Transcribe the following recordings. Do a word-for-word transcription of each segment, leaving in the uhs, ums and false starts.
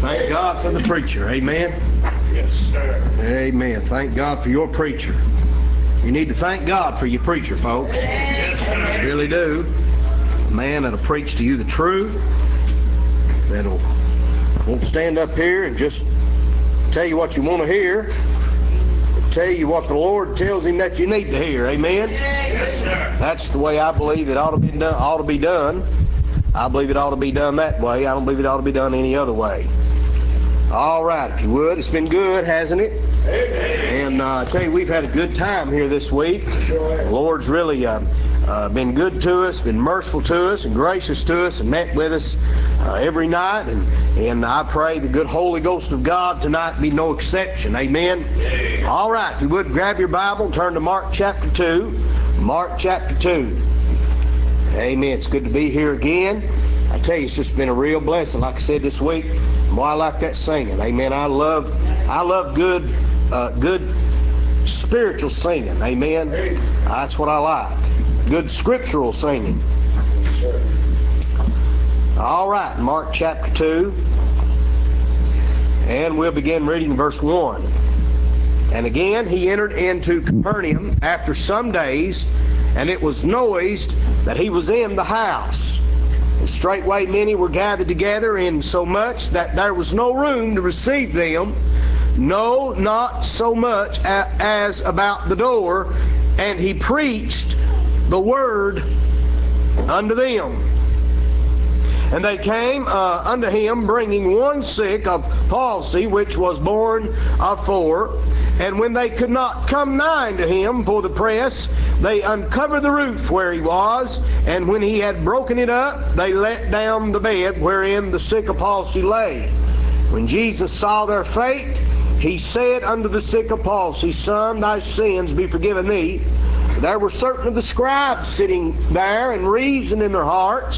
Thank God for the preacher. Amen. Yes, sir. Amen. Thank God for your preacher. You need to thank God for your preacher, folks. Yes, sir. You really do. A man that'll preach to you the truth, that'll won't stand up here and just tell you what you want to hear, but tell you what the Lord tells him that you need to hear. Amen. Yes, sir. That's the way I believe it ought to be done. Ought to be done. I believe it ought to be done that way. I don't believe it ought to be done any other way. All right, if you would. It's been good, hasn't it? Amen. And uh, I tell you, we've had a good time here this week. Sure. The Lord's really uh, uh, been good to us, been merciful to us, and gracious to us, and met with us uh, every night. And, and I pray the good Holy Ghost of God tonight be no exception. Amen. Amen. All right, if you would, grab your Bible and turn to Mark chapter two. Mark chapter two. Amen. It's good to be here again. I tell you, it's just been a real blessing. Like I said this week, boy, I like that singing. Amen. I love, I love good, uh, good spiritual singing. Amen. That's what I like. Good scriptural singing. Yes, sir. All right, Mark chapter two, and we'll begin reading verse one. And again he entered into Capernaum after some days, and it was noised that he was in the house. And straightway many were gathered together, insomuch that there was no room to receive them, no, not so much a- as about the door. And he preached the word unto them. And they came uh, unto him, bringing one sick of palsy, which was born of four. And when they could not come nigh to him for the press, they uncovered the roof where he was. And when he had broken it up, they let down the bed wherein the sick of palsy lay. When Jesus saw their faith, he said unto the sick of palsy, Son, thy sins be forgiven thee. There were certain of the scribes sitting there, and reasoned in their hearts,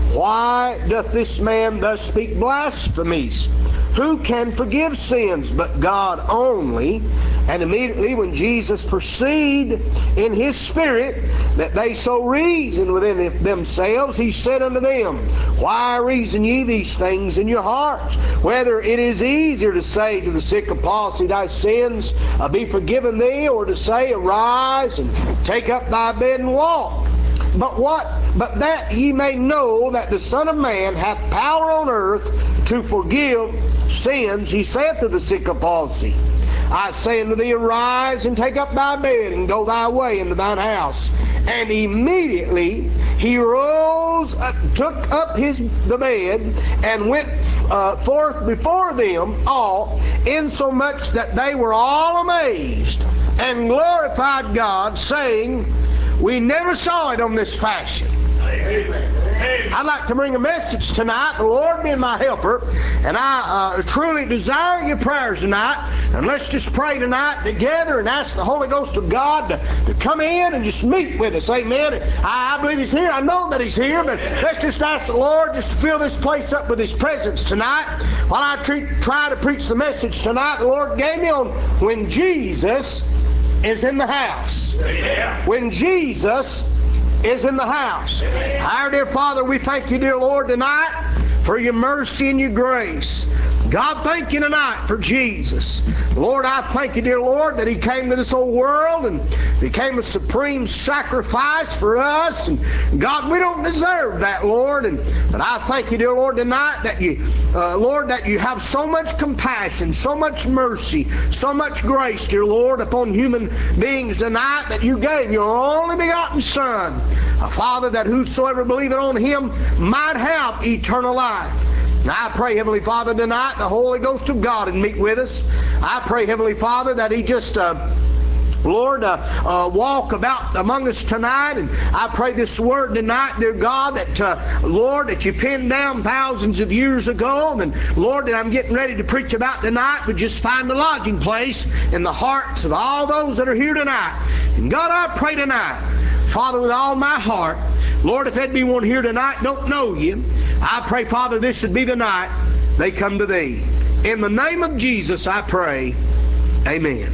Why doth this man thus speak blasphemies? Who can forgive sins but God only? And immediately when Jesus perceived in his spirit that they so reasoned within themselves, he said unto them, Why reason ye these things in your hearts? Whether it is easier to say to the sick of palsy, Thy sins uh, be forgiven thee, or to say, Arise and take up thy bed and walk. But what? But that ye may know that the Son of Man hath power on earth to forgive sins, he saith to the sick of palsy, I say unto thee, Arise and take up thy bed and go thy way into thine house. And immediately he rose, uh, took up his the bed, and went uh, forth before them all, insomuch that they were all amazed, and glorified God, saying, We never saw it on this fashion. Amen. I'd like to bring a message tonight, the Lord being my helper, and I uh, truly desire your prayers tonight. And let's just pray tonight together and ask the Holy Ghost of God to, to come in and just meet with us. Amen. I, I believe He's here. I know that He's here, but let's just ask the Lord just to fill this place up with His presence tonight. While I treat, try to preach the message tonight, the Lord gave me on when Jesus is in the house. Yeah. When Jesus is in the house. Our dear Father, we thank you, dear Lord, tonight for your mercy and your grace. God, thank you tonight for Jesus. Lord, I thank you, dear Lord, that He came to this old world and became a supreme sacrifice for us. And God, we don't deserve that, Lord. And but I thank you, dear Lord, tonight that you, uh, Lord, that you have so much compassion, so much mercy, so much grace, dear Lord, upon human beings tonight, that you gave your only begotten Son, a Father, that whosoever believeth on Him might have eternal life. Now I pray, Heavenly Father, tonight the Holy Ghost of God would meet with us. I pray, Heavenly Father, that He just, uh, Lord, uh, uh, walk about among us tonight. And I pray this word tonight, dear God, that, uh, Lord, that you penned down thousands of years ago. And, Lord, that I'm getting ready to preach about tonight would just find a lodging place in the hearts of all those that are here tonight. And God, I pray tonight, Father, with all my heart, Lord, if there'd be one here tonight don't know you, I pray, Father, this would be the night they come to Thee. In the name of Jesus, I pray. Amen.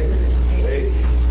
Amen.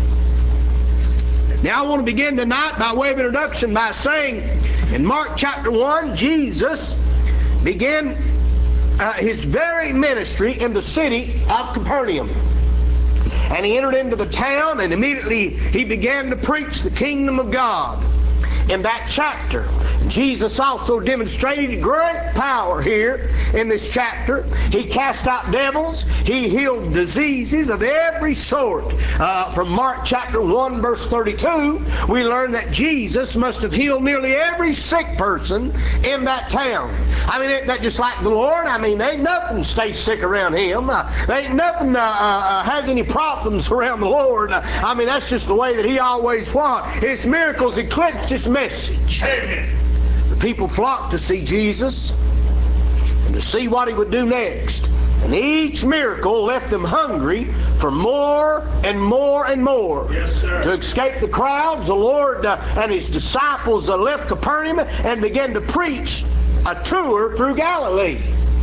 Now I want to begin tonight by way of introduction by saying in Mark chapter one, Jesus began uh, his very ministry in the city of Capernaum. And he entered into the town, and immediately he began to preach the kingdom of God. In that chapter, Jesus also demonstrated great power here in this chapter. He cast out devils. He healed diseases of every sort. Uh, from Mark chapter one, verse thirty-two, we learn that Jesus must have healed nearly every sick person in that town. I mean, ain't that just like the Lord? I mean, there ain't nothing stays sick around him. Uh, there ain't nothing uh, uh, has any problems around the Lord. Uh, I mean, that's just the way that he always was. His miracles eclipsed his message. Amen. The people flocked to see Jesus and to see what he would do next. And each miracle left them hungry for more and more and more. Yes, sir. To escape the crowds, the Lord uh, and his disciples uh, left Capernaum and began to preach a tour through Galilee.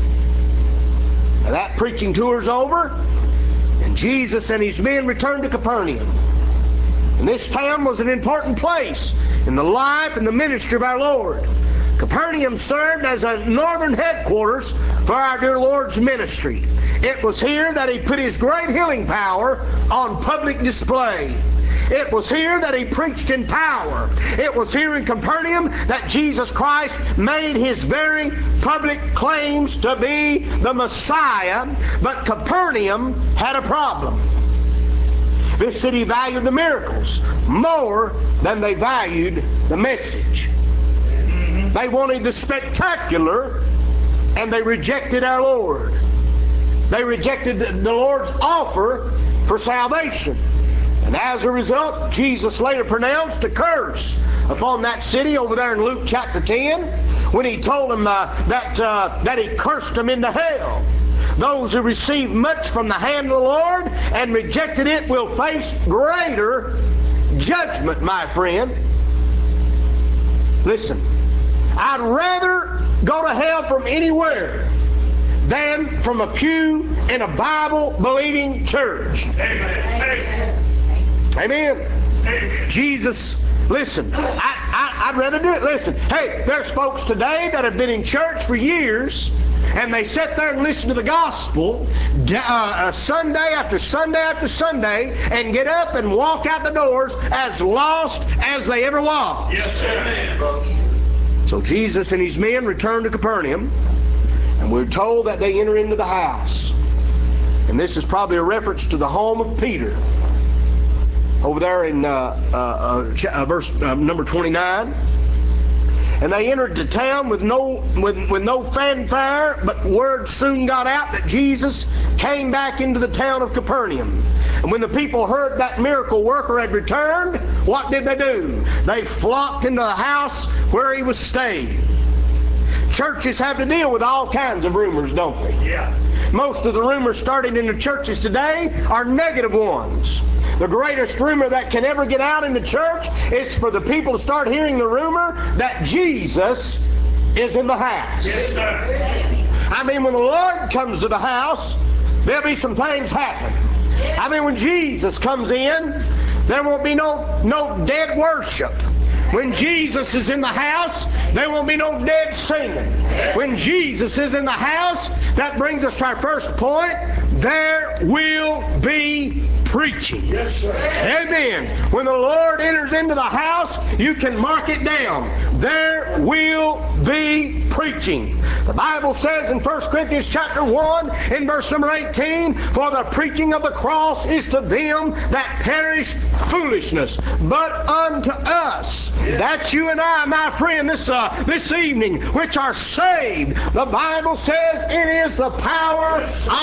Now, that preaching tour's over, and Jesus and his men returned to Capernaum. And this town was an important place in the life and the ministry of our Lord. Capernaum served as a northern headquarters for our dear Lord's ministry. It was here that he put his great healing power on public display. It was here that he preached in power. It was here in Capernaum that Jesus Christ made his very public claims to be the Messiah. But Capernaum had a problem. This city valued the miracles more than they valued the message. They wanted the spectacular, and they rejected our Lord. They rejected the Lord's offer for salvation. And as a result, Jesus later pronounced a curse upon that city over there in Luke chapter ten, when he told them uh, that, uh, that he cursed them into hell. Those who receive much from the hand of the Lord and rejected it will face greater judgment, my friend. Listen, I'd rather go to hell from anywhere than from a pew in a Bible-believing church. Amen. Amen. Amen. Jesus, listen, I, I, I'd rather do it. Listen, hey, there's folks today that have been in church for years, and they sit there and listen to the gospel uh, uh, Sunday after Sunday after Sunday, and get up and walk out the doors as lost as they ever was. Yes, sir. So Jesus and his men returned to Capernaum, and we're told that they enter into the house. And this is probably a reference to the home of Peter. Over there in uh, uh, uh, verse uh, number twenty-nine. And they entered the town with no with, with no fanfare, but word soon got out that Jesus came back into the town of Capernaum. And when the people heard that miracle worker had returned, what did they do? They flocked into the house where he was staying. Churches have to deal with all kinds of rumors, don't they? Yeah. Most of the rumors starting in the churches today are negative ones. The greatest rumor that can ever get out in the church is for the people to start hearing the rumor that Jesus is in the house. Yes, sir. I mean, when the Lord comes to the house, there'll be some things happen. I mean, when Jesus comes in, there won't be no, no dead worship. When Jesus is in the house, there won't be no dead singing. When Jesus is in the house, that brings us to our first point, there will be preaching. Yes, sir. Amen. When the Lord enters into the house, you can mark it down. There will be preaching. The Bible says in First Corinthians chapter one, in verse number eighteen, for the preaching of the cross is to them that perish foolishness, but unto us, that's you and I, my friend, this uh, this evening, which are saved, the Bible says it is the power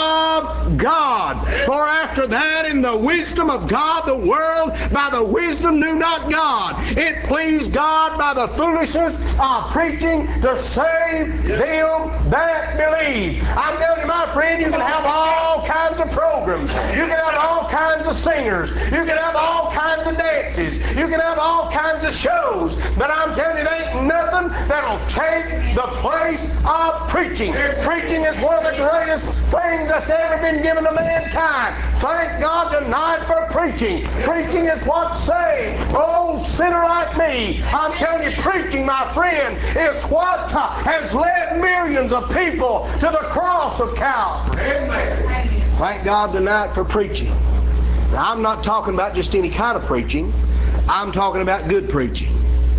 of God. For after that, in the wisdom of God, the world by the wisdom knew not God. It pleased God by the foolishness of preaching to save them that believe. I'm telling you, my friend, you can have all kinds of programs. You can have all kinds of singers. You can have all kinds of dances. You can have all kinds of shows. But I'm telling you, there ain't nothing that'll take the place of preaching. Preaching is one of the greatest things that's ever been given to mankind. Thank God denied for preaching. Preaching is what saved an old sinner like me. I'm telling you, preaching, my friend, is what uh, has led millions of people to the cross of Calvary. Amen. Thank God tonight for preaching. Now, I'm not talking about just any kind of preaching. I'm talking about good preaching.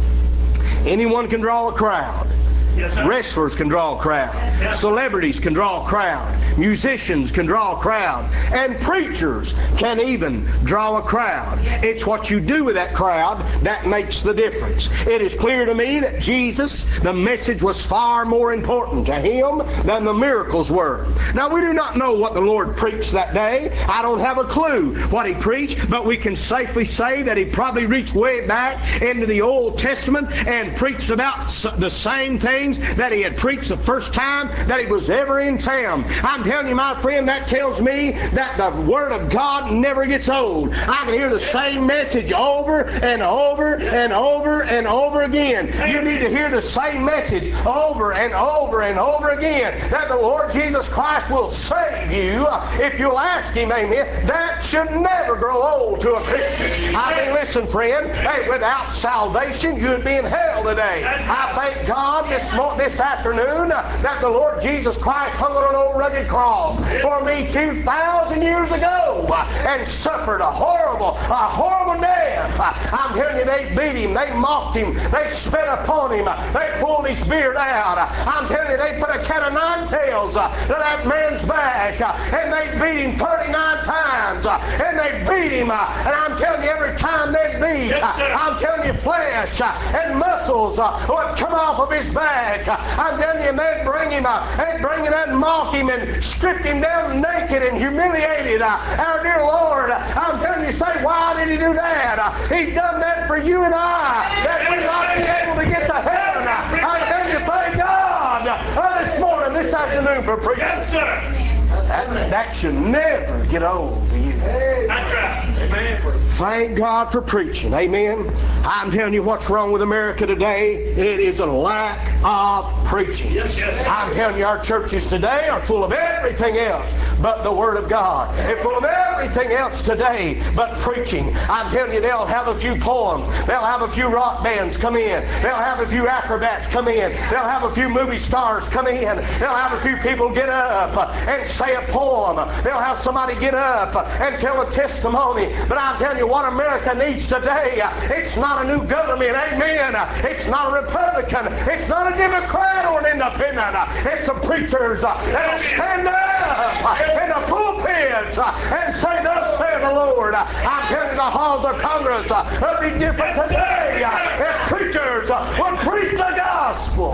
Anyone can draw a crowd. Yes, sir. Wrestlers can draw a crowd. Yes. Celebrities can draw a crowd. Musicians can draw a crowd. And preachers can even draw a crowd. It's what you do with that crowd that makes the difference. It is clear to me that Jesus, the message was far more important to him than the miracles were. Now, we do not know what the Lord preached that day. I don't have a clue what he preached, but we can safely say that he probably reached way back into the Old Testament and preached about the same things that he had preached the first time that he was ever in town. I'm telling you, my friend, that tells me that the Word of God never gets old. I can hear the same message over and over and over and over again. You need to hear the same message over and over and over again, that the Lord Jesus Christ will save you if you'll ask him. Amen. That should never grow old to a Christian. I mean, listen, friend, hey, without salvation, you'd be in hell today. I thank God this this afternoon uh, that the Lord Jesus Christ hung on an old rugged cross for me two thousand years ago uh, and suffered a horrible, a horrible death. Uh, I'm telling you, they beat him, they mocked him, they spit upon him, uh, they pulled his beard out. Uh, I'm telling you, they put a cat of nine tails uh, to that man's back, uh, and they beat him thirty-nine times, uh, and they beat him, uh, and I'm telling you, every time they beat, uh, I'm telling you, flesh uh, and muscles uh, would come off of his back. I'm telling you, and they'd bring him up, they'd bring him and mock him and strip him down naked and humiliated. Uh, our dear Lord, uh, I'm telling you, say, why did he do that? Uh, he done that for you and I, that we might be able to get to heaven. Uh, I tell you, thank God uh, this morning, this afternoon for preaching. Yes, sir. That, that should never get old to you. That's right. Amen. Thank God for preaching. Amen. I'm telling you what's wrong with America today. It is a lack of preaching. Yes, yes. I'm telling you, our churches today are full of everything else but the Word of God. They're full of everything else today but preaching. I'm telling you, they'll have a few poems. They'll have a few rock bands come in. They'll have a few acrobats come in. They'll have a few movie stars come in. They'll have a few people get up and say a poem. They'll have somebody get up and tell a testimony. But I'm telling you, what America needs today, it's not a new government. Amen. It's not a Republican. It's not a Democrat or an independent. It's the preachers that'll stand up in the pulpits and say, thus saith the Lord. I'm telling you, the halls of Congress will be different today if preachers will preach the gospel.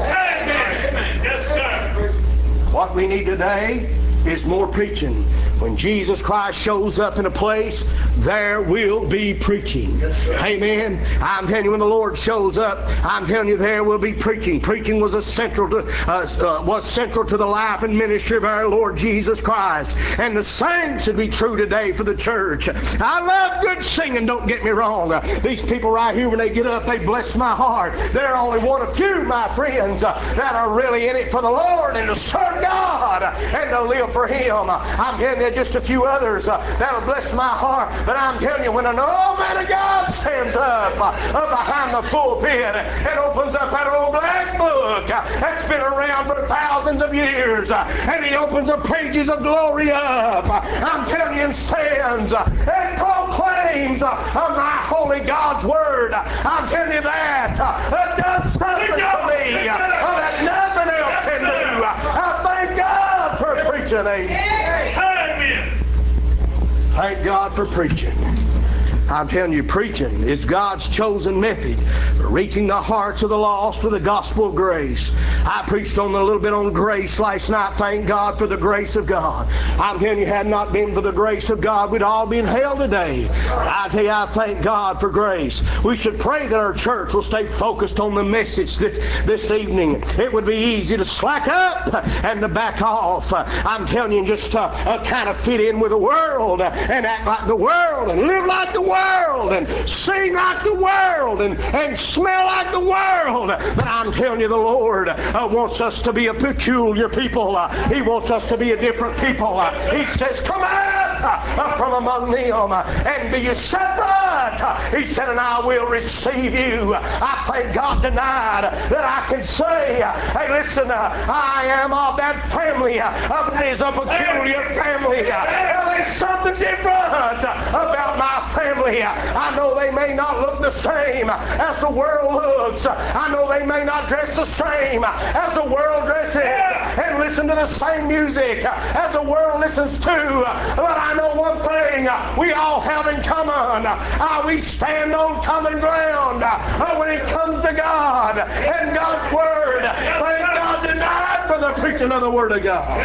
Amen. Yes, sir. What we need today is more preaching. When Jesus Christ shows up in a place, there will be preaching. Yes, amen. I'm telling you, when the Lord shows up, I'm telling you, there will be preaching. Preaching was a central to uh, uh, was central to the life and ministry of our Lord Jesus Christ. And the same should be true today for the church. I love good singing, don't get me wrong. Uh, these people right here, when they get up, they bless my heart. There are only one of few, my friends, uh, that are really in it for the Lord and to serve God and to live for Him. Uh, I'm telling you, just a few others uh, that'll bless my heart. But I'm telling you, when an old man of God stands up uh, uh, behind the pulpit and opens up that old black book uh, that's been around for thousands of years, uh, and he opens the pages of glory up, uh, I'm telling you, and stands uh, and proclaims uh, uh, my holy God's word, uh, I'm telling you that uh, that does something to me uh, uh, that nothing else can do. Uh, I thank God for preaching. Amen. Thank God for preaching. I'm telling you, preaching is God's chosen method for reaching the hearts of the lost for the gospel of grace. I preached on a little bit on grace last night. Thank God for the grace of God. I'm telling you, had it not been for the grace of God, we'd all be in hell today. I tell you, I thank God for grace. We should pray that our church will stay focused on the message this, this evening. It would be easy to slack up and to back off. I'm telling you, just uh, uh, kind of fit in with the world and act like the world and live like the world. world and sing like the world and, and smell like the world. But I'm telling you, the Lord uh, wants us to be a peculiar people. Uh, he wants us to be a different people. Uh, he says, come out uh, from among them uh, and be ye separate. Uh, he said, and I will receive you. I thank God tonight that I can say, uh, hey, listen, uh, I am of that family. Uh, that is a peculiar family. Uh, there's something different uh, about my family. Uh, I know they may not look the same as the world looks. Uh, I know they may not dress the same as the world dresses and listen to the same music as the world listens to. But I know one thing we all have in common. Uh, we stand on common ground uh, when it comes to God and God's Word. Thank God tonight for the preaching of the Word of God.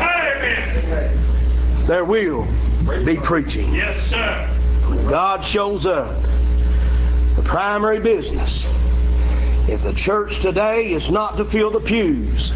There will be preaching. Yes, sir. When God shows up, the primary business, if the church today is not to fill the pews,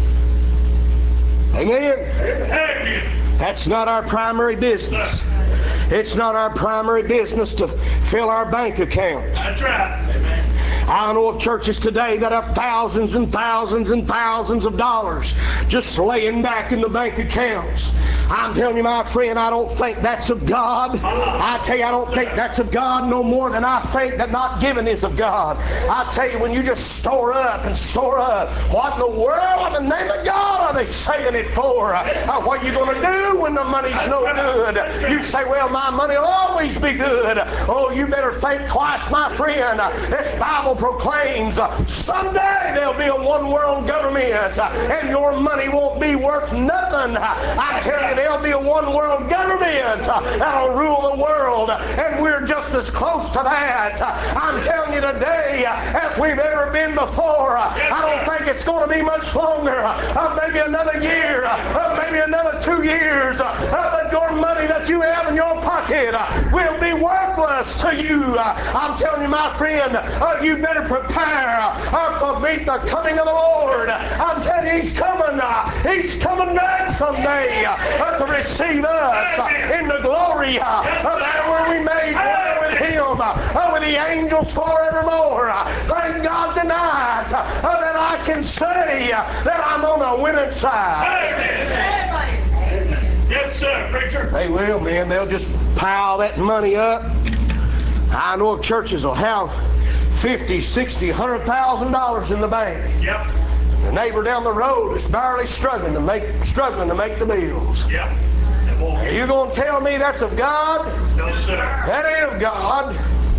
amen? Amen. That's not our primary business. It's not our primary business to fill our bank accounts. That's right. Amen. I know of churches today that have thousands and thousands and thousands of dollars just laying back in the bank accounts. I'm telling you, my friend, I don't think that's of God. I tell you, I don't think that's of God no more than I think that not giving is of God. I tell you, when you just store up and store up, what in the world in the name of God are they saving it for? Uh, what are you going to do when the money's no good? You say, well, my money will always be good. Oh, you better think twice, my friend. This Bible proclaims uh, someday there'll be a one world government uh, and your money won't be worth nothing. Uh, I tell you, there'll be a one world government uh, that'll rule the world, and we're just as close to that. Uh, I'm telling you today uh, as we've ever been before. Uh, I don't think it's going to be much longer. Uh, maybe another year, uh, maybe another two years. Uh, but your money that you have in your pocket uh, will be worthless to you. Uh, I'm telling you, my friend, uh, you better prepare uh, to meet the coming of the Lord. I'm telling you, He's coming. Uh, he's coming back someday uh, to receive us uh, in the glory uh, uh, that where we made one with Him, uh, with the angels forevermore. Uh, thank God tonight uh, uh, that I can say uh, that I'm on the winning side. Amen. Yes, sir, preacher. They will, man. They'll just pile that money up. I know of churches will have fifty, sixty, one hundred thousand dollars in the bank. Yep. The neighbor down the road is barely struggling to make struggling to make the bills. Yep. Are you going to tell me that's of God? No, sir. That ain't of God.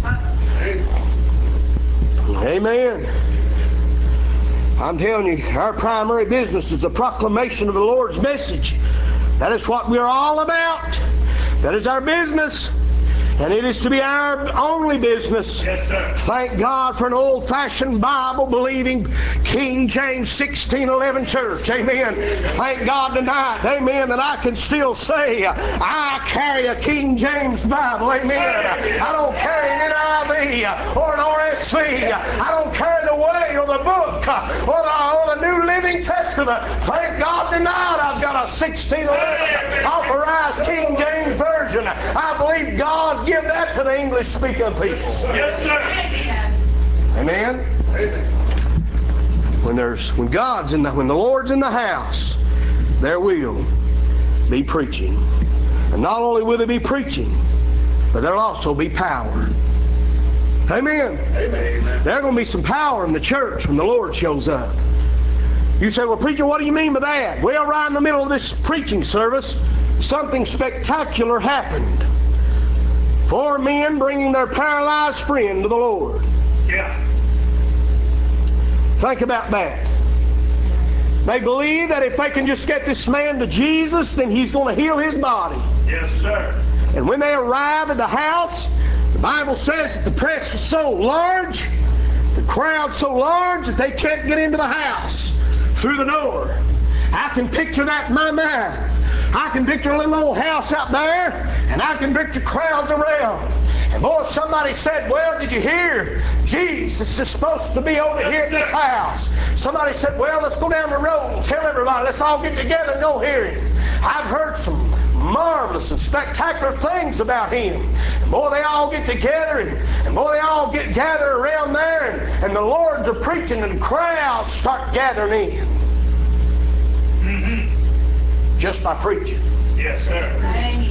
Amen. I'm telling you, our primary business is the proclamation of the Lord's message. That is what we're all about. That is our business. And it is to be our only business. Yes, sir. Thank God for an old-fashioned Bible-believing King James sixteen eleven church. Amen. Thank God tonight, amen, that I can still say I carry a King James Bible. Amen. I don't carry an N I V or an R S V. I don't carry the Way or the Book or the, or the New Living Testament. Thank God tonight I've got a sixteen eleven authorized King James Version. I believe God give that to the English-speaking people. Yes, sir. Amen. Amen. When there's when God's in the when the Lord's in the house, there will be preaching, and not only will there be preaching, but there'll also be power. Amen. Amen. There's going to be some power in the church when the Lord shows up. You say, well, preacher, what do you mean by that? Well, right in the middle of this preaching service, something spectacular happened. Four men bringing their paralyzed friend to the Lord. Yeah. Think about that. They believe that if they can just get this man to Jesus, then He's going to heal his body. Yes, sir. And when they arrive at the house, the Bible says that the press was so large, the crowd so large that they can't get into the house through the door. I can picture that in my mind. I can picture a little old house out there, and I can picture crowds around. And boy, somebody said, well, did you hear? Jesus is supposed to be over here at this house. Somebody said, well, let's go down the road and tell everybody. Let's all get together and go hear Him. I've heard some marvelous and spectacular things about Him. And boy, they all get together, and, and boy, they all get gathered around there, and, and the Lord's are preaching, and crowds start gathering in. Mm-hmm. Just by preaching. Yes, sir.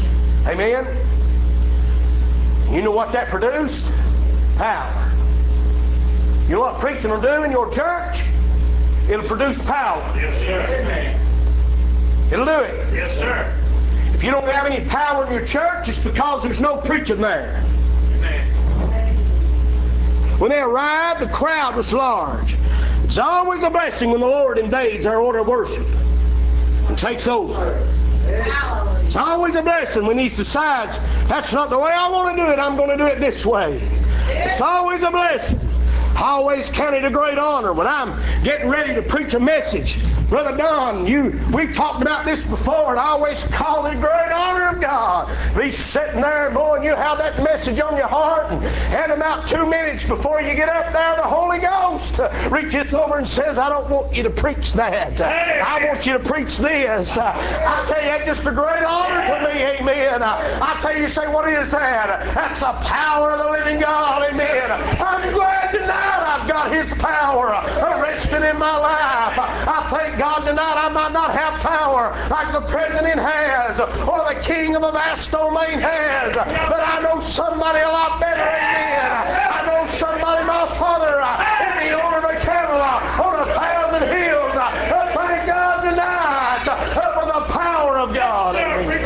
Amen? You know what that produced? Power. You know what preaching will do in your church? It'll produce power. Yes, sir. Amen. It'll do it. Yes, sir. If you don't have any power in your church, it's because there's no preaching there. Amen. When they arrived, the crowd was large. It's always a blessing when the Lord invades our order of worship and takes over. It's always a blessing when He decides, that's not the way I want to do it, I'm going to do it this way. It's always a blessing. I always count it a great honor when I'm getting ready to preach a message. Brother Don, you, we've talked about this before, and I always call it a great honor of God. Be sitting there, boy, and you have that message on your heart, and, and about two minutes before you get up there, the Holy Ghost reaches over and says, I don't want you to preach that. I want you to preach this. I tell you, that's just a great honor to me, amen. I tell you, you say, what is that? That's the power of the living God, amen. I'm glad tonight I've got His power resting in my life. I thank God tonight I might not have power like the president has or the king of a vast domain has, but I know somebody a lot better, amen. I know somebody, my Father, is the owner of a cattle on a thousand hills. Thank God tonight for the power of God.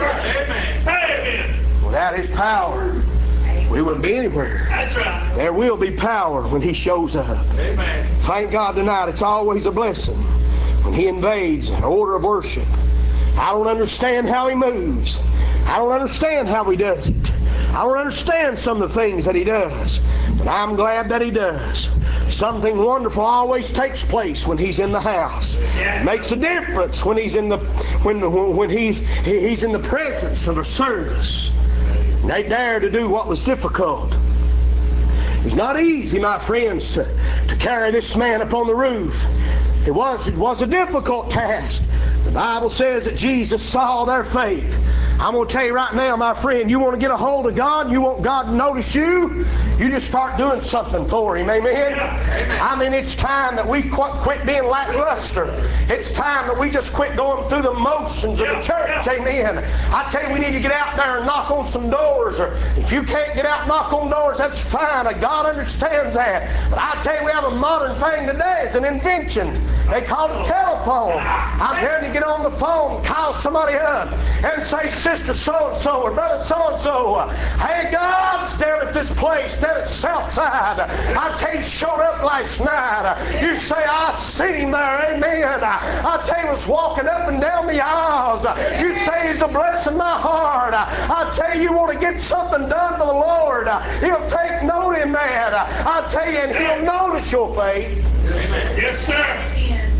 Amen. Without His power, we wouldn't be anywhere. That's right. There will be power when He shows up. Amen. Thank God tonight, it's always a blessing when He invades an order of worship. I don't understand how He moves. I don't understand how He does it. I don't understand some of the things that He does. But I'm glad that He does. Something wonderful always takes place when He's in the house. It makes a difference when He's in the when when He's He's in the presence of a service. And they dared to do what was difficult. It's not easy, my friends, to, to carry this man up on the roof. It was, it was a difficult task. The Bible says that Jesus saw their faith. I'm going to tell you right now, my friend, you want to get a hold of God, you want God to notice you, you just start doing something for Him, amen? Amen. I mean, it's time that we quit, quit being lackluster. It's time that we just quit going through the motions of the church, amen? I tell you, we need to get out there and knock on some doors. Or if you can't get out and knock on doors, that's fine. God understands that. But I tell you, we have a modern thing today. It's an invention. They call it telephone. I'm hearing you get on the phone, call somebody up, and say, Sister so-and-so or Brother so-and-so, hey, God's down at this place, down at Southside. I tell you, he showed up last night. You say, I seen Him there, amen. I tell you, he was walking up and down the aisles. You say, He's a blessing my heart. I tell you, you want to get something done for the Lord, He'll take note in that. I tell you, and He'll notice your faith. Yes, sir.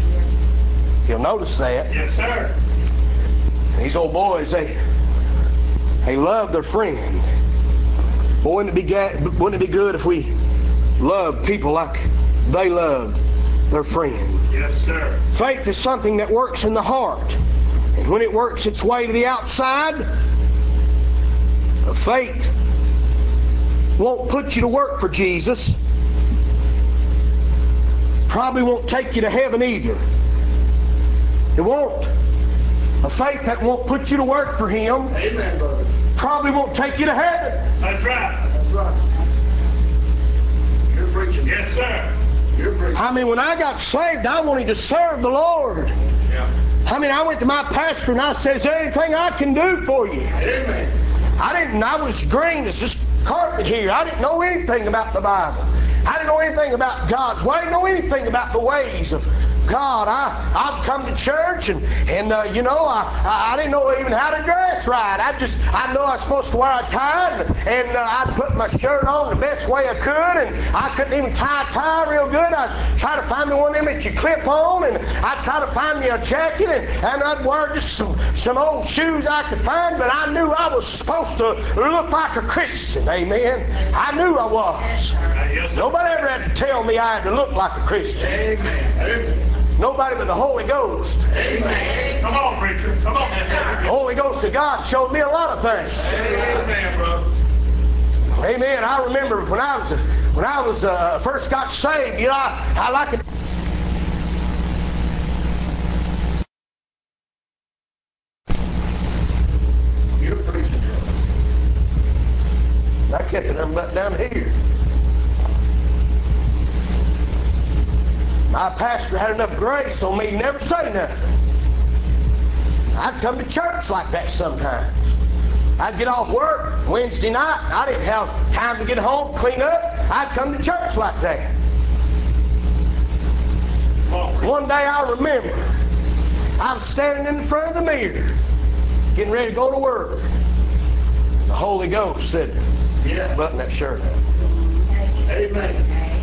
He'll notice that. Yes, sir. These old boys, they they love their friend. Boy, wouldn't it be ga- wouldn't it be good if we loved people like they loved their friend? Yes, sir. Faith is something that works in the heart, and when it works its way to the outside, faith won't put you to work for Jesus. Probably won't take you to heaven either. It won't. A faith that won't put you to work for Him, Amen, brother. probably won't take you to heaven. That's right. That's right. You're preaching. Yes, sir. You're preaching. I mean, when I got saved, I wanted to serve the Lord. Yeah. I mean, I went to my pastor and I said, is there anything I can do for you? Amen. I didn't, I was green as this carpet here. I didn't know anything about the Bible. I didn't know anything about God's way. I didn't know anything about the ways of God. I, I'd come to church and, and uh, you know, I, I didn't know even how to dress right. I just, I know I was supposed to wear a tie, and, and uh, I'd put my shirt on the best way I could, and I couldn't even tie a tie real good. I'd try to find me one of them that you clip on, and I'd try to find me a jacket, and, and I'd wear just some, some old shoes I could find, but I knew I was supposed to look like a Christian, amen? I knew I was. Yes, sir. Nobody ever had to tell me I had to look like a Christian. Amen. Amen. Nobody but the Holy Ghost. Amen. Come on, preacher. Come on. The Holy Ghost of God showed me a lot of things. Amen, brother. Amen. I remember when I was when I was uh, first got saved. You know, I, I like it. You're preaching. pastor had enough grace on me to never say nothing. I'd come to church like that sometimes. I'd get off work Wednesday night. I didn't have time to get home, clean up. I'd come to church like that. One day I remember, I was standing in front of the mirror, getting ready to go to work. The Holy Ghost said, yeah, button that shirt up. Amen.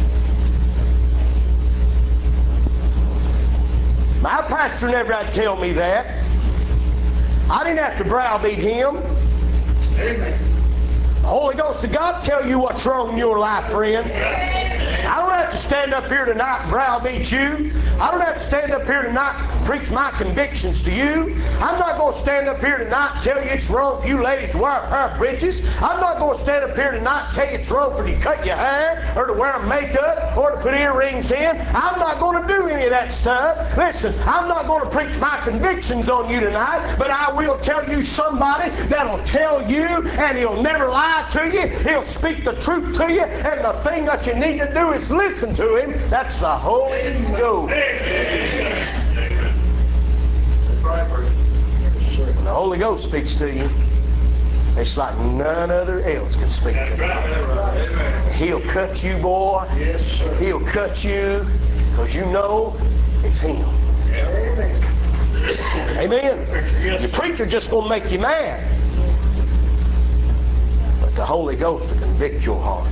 My pastor never had to tell me that. I didn't have to browbeat him. Amen. The Holy Ghost of God tell you what's wrong in your life, friend. I don't have to stand up here tonight and browbeat you. I don't have to stand up here tonight and preach my convictions to you. I'm not going to stand up here tonight and tell you it's wrong for you ladies to wear a pair of breeches. I'm not going to stand up here tonight and tell you it's wrong for you to cut your hair or to wear makeup or to put earrings in. I'm not going to do any of that stuff. Listen, I'm not going to preach my convictions on you tonight, but I will tell you somebody that'll tell you, and he'll never lie to you. He'll speak the truth to you, and the thing that you need to do is listen to him. That's the Holy Ghost. When the Holy Ghost speaks to you, it's like none other else can speak to you. He'll cut you, boy. He'll cut you because you know it's him. Amen. Your preacher just going to make you mad. But the Holy Ghost will convict your heart.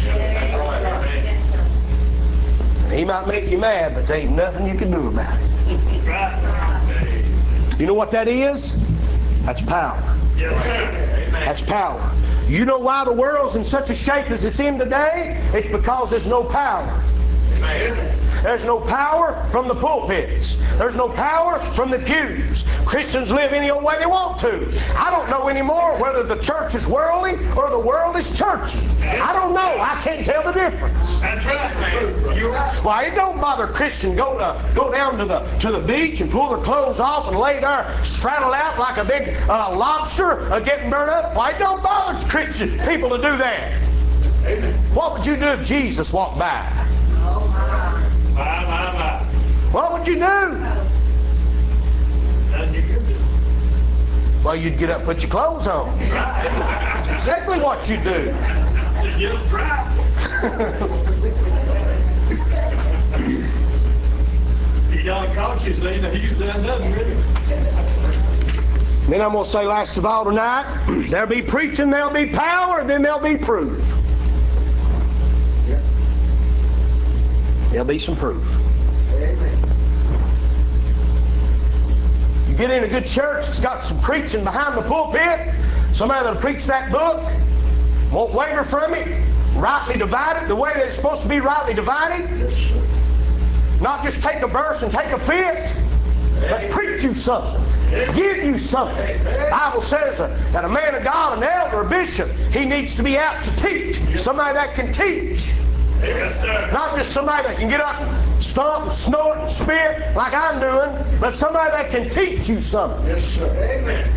And he might make you mad, but there ain't nothing you can do about it. You know what that is? That's power. That's power. You know why the world's in such a shape as it's in today? It's because there's no power. There's no power from the pulpits. There's no power from the pews. Christians live any old way they want to. I don't know anymore whether the church is worldly or the world is churchy. I don't know. I can't tell the difference. That's right. You're right. Why, it don't bother a Christian go to go down to the to the beach and pull their clothes off and lay there straddled out like a big uh, lobster uh, getting burned up. Why, it don't bother Christian people to do that. Amen. What would you do if Jesus walked by? My, my, my. What would you do? Nothing you can do. Well, you'd get up and put your clothes on. That's exactly what you do. To get them dry. He done caught you, so you know he's done nothing really. Then I'm going to say last of all tonight, there'll be preaching, there'll be power, then there'll be proof. There'll be some proof. You get in a good church, it's got some preaching behind the pulpit, somebody that'll preach that book, won't waver from it, rightly divided the way that it's supposed to be rightly divided. Yes, sir. Not just take a verse and take a fit, but preach you something, give you something. The Bible says that a man of God, an elder, a bishop, he needs to be out to teach. Somebody that can teach. Yes, sir. Not just somebody that can get up and stomp and snort and spit like I'm doing, but somebody that can teach you something. Yes, sir. Amen.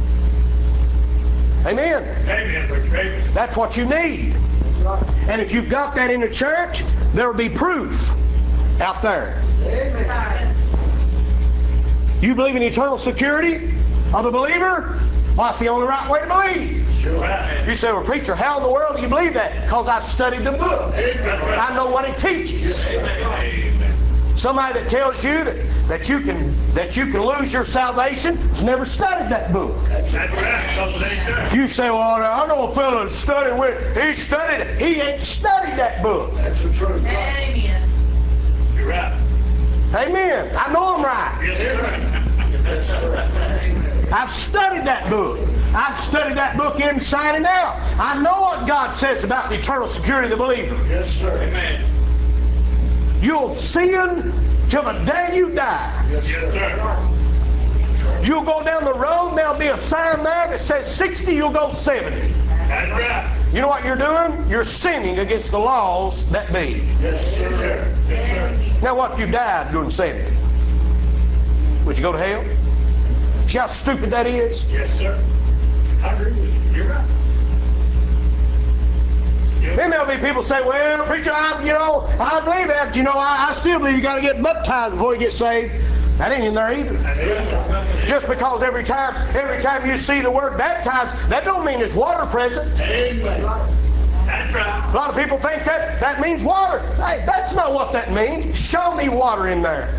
Amen. Amen. Amen. That's what you need. And if you've got that in the church, there will be proof out there. Amen. You believe in eternal security of the believer? Well, that's the only right way to believe. Sure. You say, well, preacher, how in the world do you believe that? Because I've studied the book. Amen. I know what it teaches. Amen. Somebody that tells you that, that you can that you can lose your salvation has never studied that book. That's right. Something ain't there. You say, well, I know a fellow that studied with he studied it. He ain't studied that book. That's the truth. Amen. You're right. Amen. I know I'm right. Yes, sir. Yes, sir. I've studied that book. I've studied that book inside and out. I know what God says about the eternal security of the believer. Yes, sir. Amen. You'll sin till the day you die. Yes, sir. You'll go down the road and there'll be a sign there that says sixty, you'll go seventy. That's right. You know what you're doing? You're sinning against the laws that be. Yes, sir. Yes, sir. Now what if you died doing seventy? Would you go to hell? See how stupid that is? Yes, sir. I agree with you. You're right. Then there'll be people say, well, preacher, I, you know, I believe that. You know, I, I still believe you got to get baptized before you get saved. That ain't in there either. Just because every time, every time you see the word baptized, that don't mean there's water present. Amen. That's right. A lot of people think that that means water. Hey, that's not what that means. Show me water in there.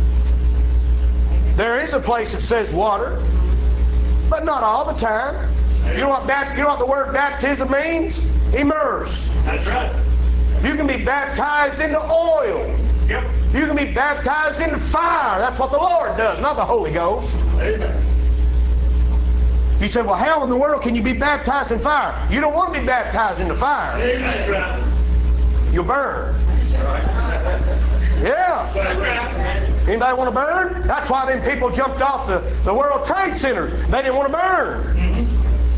There is a place that says water, but not all the time. You know what, you know what the word baptism means? Immerse. That's right. You can be baptized into oil. Yep. You can be baptized into fire. That's what the Lord does, not the Holy Ghost. Amen. You say, well, how in the world can you be baptized in fire? You don't want to be baptized into fire. Amen. Right. You'll burn. Yeah. That's right. Anybody want to burn? That's why them people jumped off the, the World Trade Centers. They didn't want to burn. Mm-hmm.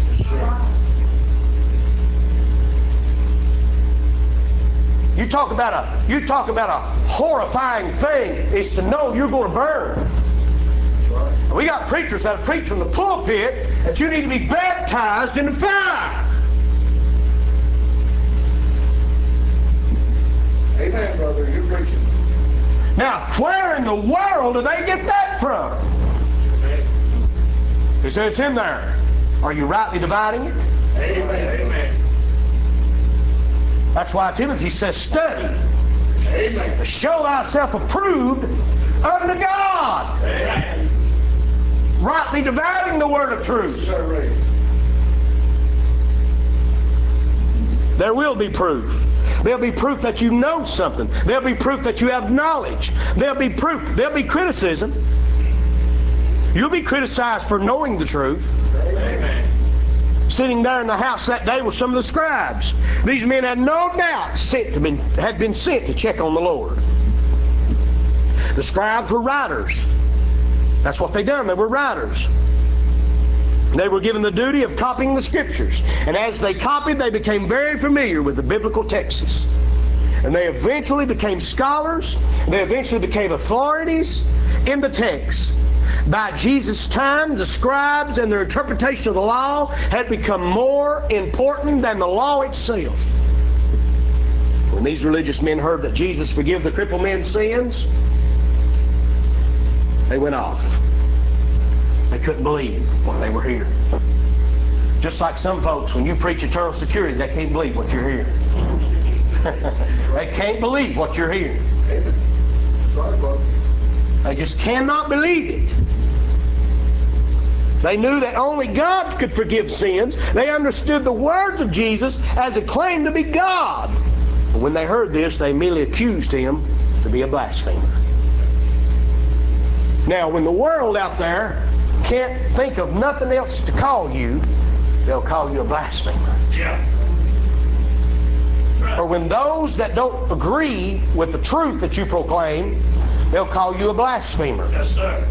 You talk about a you talk about a horrifying thing is to know you're going to burn. We got preachers that preach from the pulpit that you need to be baptized in the fire. Amen, brother. You're preaching. Now, where in the world do they get that from? They say it's in there. Are you rightly dividing it? Amen. Amen. That's why Timothy says, study. Amen. To show thyself approved unto God. Amen. Rightly dividing the word of truth. There will be proof. There'll be proof that you know something. There'll be proof that you have knowledge. There'll be proof. There'll be criticism. You'll be criticized for knowing the truth. Amen. Sitting there in the house that day with some of the scribes. These men had no doubt sent to been, had been sent to check on the Lord. The scribes were writers. That's what they done. They were writers. They were given the duty of copying the scriptures. And as they copied, they became very familiar with the biblical texts. And they eventually became scholars. They eventually became authorities in the text. By Jesus' time, the scribes and their interpretation of the law had become more important than the law itself. When these religious men heard that Jesus forgave the crippled man's sins, they went off. They couldn't believe what they were hearing. Just like some folks, when you preach eternal security, they can't believe what you're hearing. They can't believe what you're hearing. They just cannot believe it. They knew that only God could forgive sins. They understood the words of Jesus as a claim to be God. But when they heard this, they immediately accused him to be a blasphemer. Now, when the world out there can't think of nothing else to call you, they'll call you a blasphemer. Yeah. Or when those that don't agree with the truth that you proclaim, they'll call you a blasphemer. Yes, sir.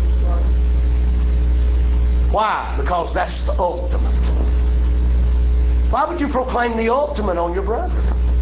Why? Because that's the ultimate. Why would you proclaim the ultimate on your brother?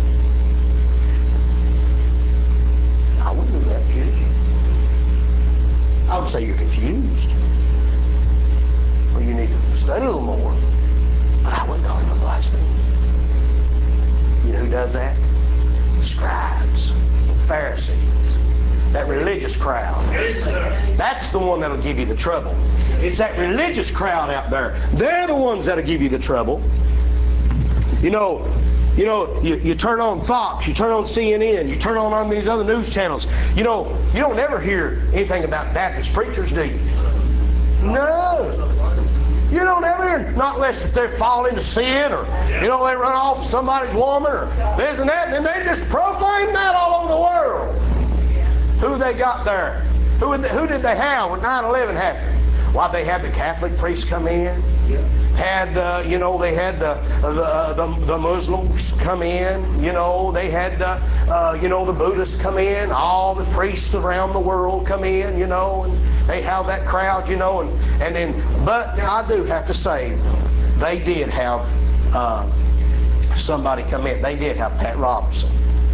I wouldn't do that, kid. I would say you're confused. Or you need to study a little more. But I wouldn't call him a blasphemer. You know who does that? The scribes, the Pharisees, that religious crowd. Yes, sir. That's the one that'll give you the trouble. It's that religious crowd out there. They're the ones that'll give you the trouble. You know, you know, you, you turn on Fox, you turn on C N N, you turn on on these other news channels. You know, you don't ever hear anything about Baptist preachers, do you? No. You don't ever hear, not unless if they're falling into sin or, you know, they run off with somebody's woman or this and that, and then they just proclaim that all over the world. Who they got there? Who, who did they have when nine eleven happened? Why, they had the Catholic priests come in. Had, uh, you know, they had the, the, the, the Muslims come in. You know, they had, uh, uh, you know, the Buddhists come in. All the priests around the world come in, you know, and they have that crowd, you know. And, and then, but now I do have to say, they did have uh, somebody come in. They did have Pat Robertson.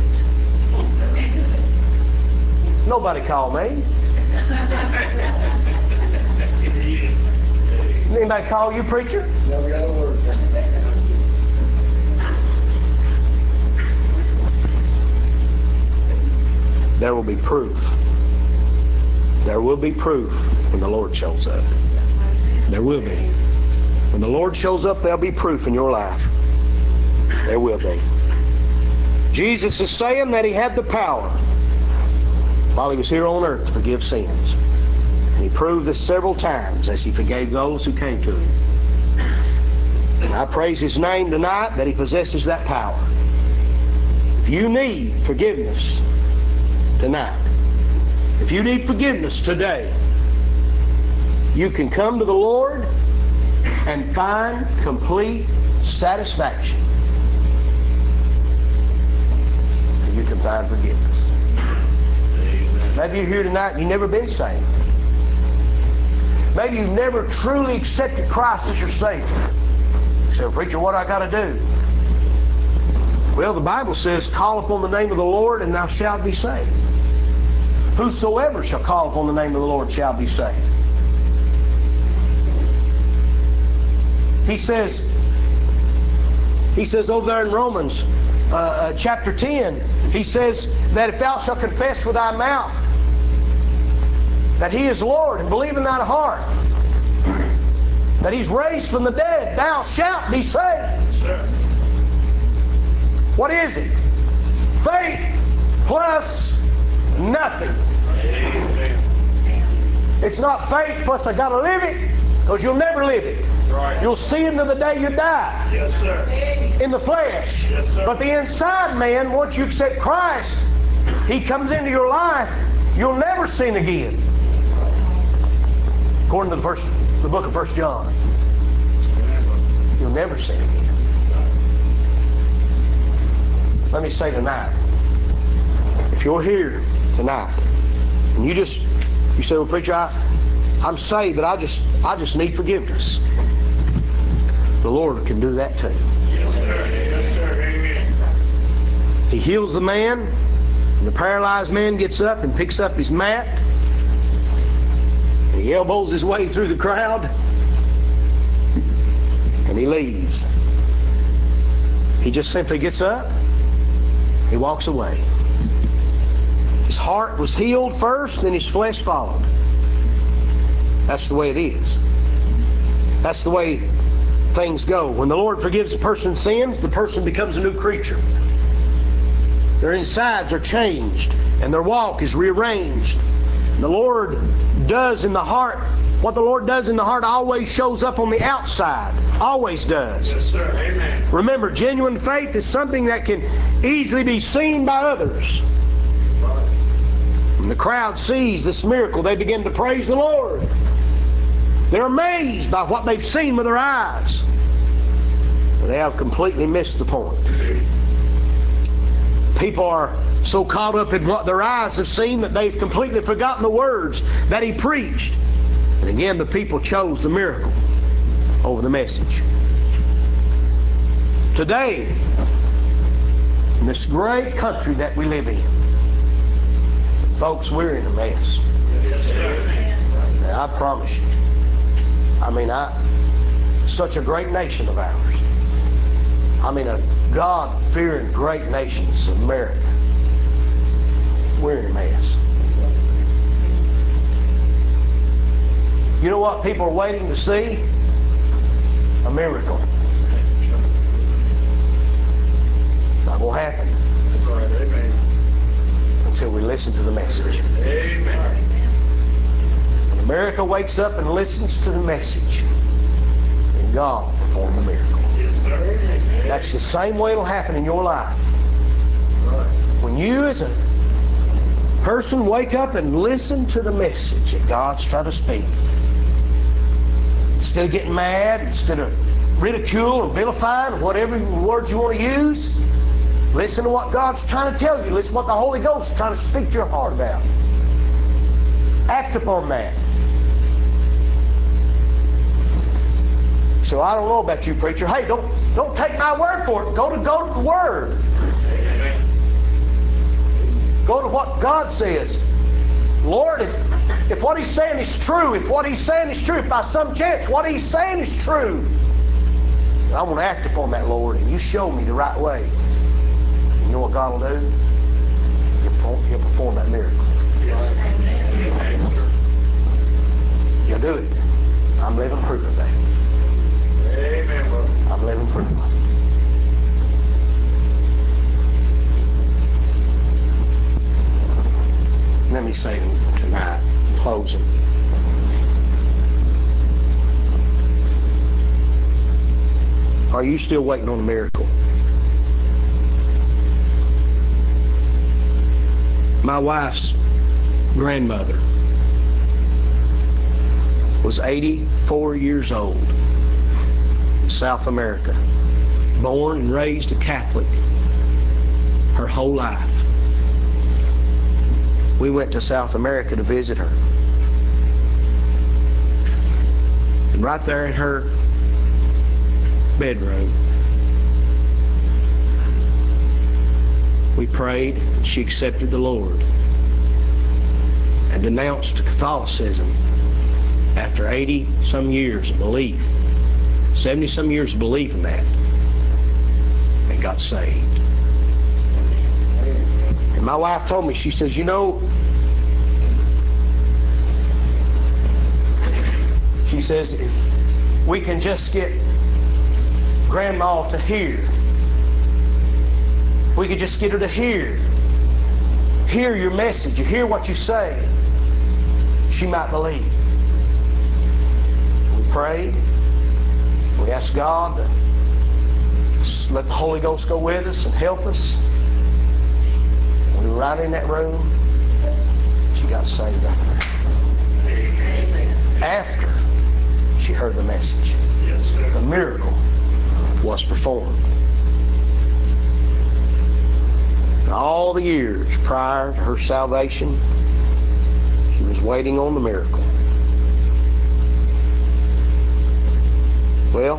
Nobody called me. Anybody call you preacher? Never got a word. there will be proof. There will be proof when the Lord shows up. There will be. When the Lord shows up, there'll be proof in your life. There will be. Jesus is saying that He had the power while He was here on earth to forgive sins. And He proved this several times as He forgave those who came to Him. And I praise His name tonight that He possesses that power. If you need forgiveness tonight, if you need forgiveness today, you can come to the Lord and find complete satisfaction. And you can find forgiveness. Maybe you're here tonight and you've never been saved. Maybe you've never truly accepted Christ as your Savior. You say, preacher, what do I got to do? Well, the Bible says, call upon the name of the Lord and thou shalt be saved. Whosoever shall call upon the name of the Lord shall be saved. He says, he says over there in Romans uh, uh, chapter ten, he says that if thou shalt confess with thy mouth that He is Lord and believe in thine heart that He's raised from the dead, thou shalt be saved. Sure. What is it? Faith plus nothing. Amen. It's not faith plus I got to live it, because you'll never live it. Right. You'll see Him to the day you die. Yes, sir. In the flesh. Yes, sir. But the inside man, once you accept Christ, He comes into your life, you'll never sin again. According to the first, the book of First John. You'll never sin again. Let me say tonight, if you're here tonight and you just, you say, well, preacher, I, I'm saved, but I just, I just need forgiveness. The Lord can do that too. Yes, sir. Yes, sir. Amen. He heals the man, and the paralyzed man gets up and picks up his mat, and he elbows his way through the crowd, and he leaves. He just simply gets up, he walks away. His heart was healed first, then his flesh followed. That's the way it is. That's the way things go. When the Lord forgives a person's sins, the person becomes a new creature. Their insides are changed, and their walk is rearranged. The Lord does in the heart, what the Lord does in the heart always shows up on the outside. Always does. Yes, sir. Amen. Remember, genuine faith is something that can easily be seen by others. When the crowd sees this miracle, they begin to praise the Lord. They're amazed by what they've seen with their eyes. But they have completely missed the point. People are so caught up in what their eyes have seen that they've completely forgotten the words that He preached. And again, the people chose the miracle over the message. Today, in this great country that we live in, folks, we're in a mess. Now, I promise you. I mean, I, such a great nation of ours. I mean, a God-fearing great nation is America. We're in a mess. You know what people are waiting to see? A miracle. Not going to happen. That's right. Amen. Until we listen to the message. Amen. When America wakes up and listens to the message, then God will perform the miracle. Yes, sir. That's the same way it'll happen in your life. When you as a person wake up and listen to the message that God's trying to speak, instead of getting mad, instead of ridicule or vilifying, whatever words you want to use, listen to what God's trying to tell you. Listen to what the Holy Ghost is trying to speak to your heart about. Act upon that. So I don't know about you, preacher. Hey, don't don't take my word for it. Go to go to the Word. Amen. Go to what God says. Lord, if, if what He's saying is true, if what He's saying is true, if by some chance what He's saying is true, then I want to act upon that, Lord, and You show me the right way. You know what God will do? He'll perform, He'll perform that miracle. He'll do it. I'm living proof of that. Amen, brother. I'm living proof of it. Let me say tonight, closing. Are you still waiting on a miracle? My wife's grandmother was eighty-four years old in South America, born and raised a Catholic her whole life. We went to South America to visit her. And right there in her bedroom, we prayed, and she accepted the Lord and denounced Catholicism after eighty some years of belief, seventy some years of belief in that, and got saved. And my wife told me, she says, you know, she says, if we can just get Grandma to hear, if we could just get her to hear, hear your message, you hear what you say, she might believe. We prayed. We asked God to let the Holy Ghost go with us and help us. We were right in that room. She got saved right there. Amen. After she heard the message, Yes, sir. the miracle was performed. And all the years prior to her salvation, she was waiting on the miracle. Well,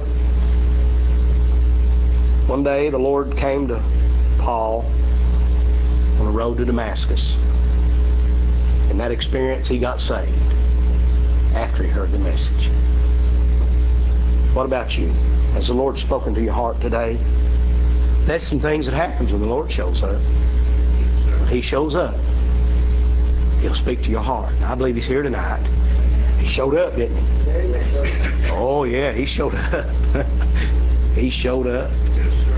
one day the Lord came to Paul on the road to Damascus. In that experience, he got saved after he heard the message. What about you? Has the Lord spoken to your heart today? That's some things that happens when the Lord shows up. When He shows up, He'll speak to your heart. I believe He's here tonight. He showed up, didn't He? Oh, yeah, He showed up. He showed up. Yes, sir.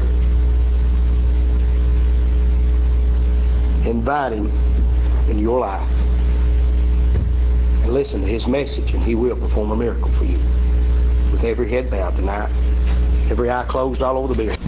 Invite Him in your life. And listen to His message, and He will perform a miracle for you. With every head bowed tonight, every eye closed all over the building.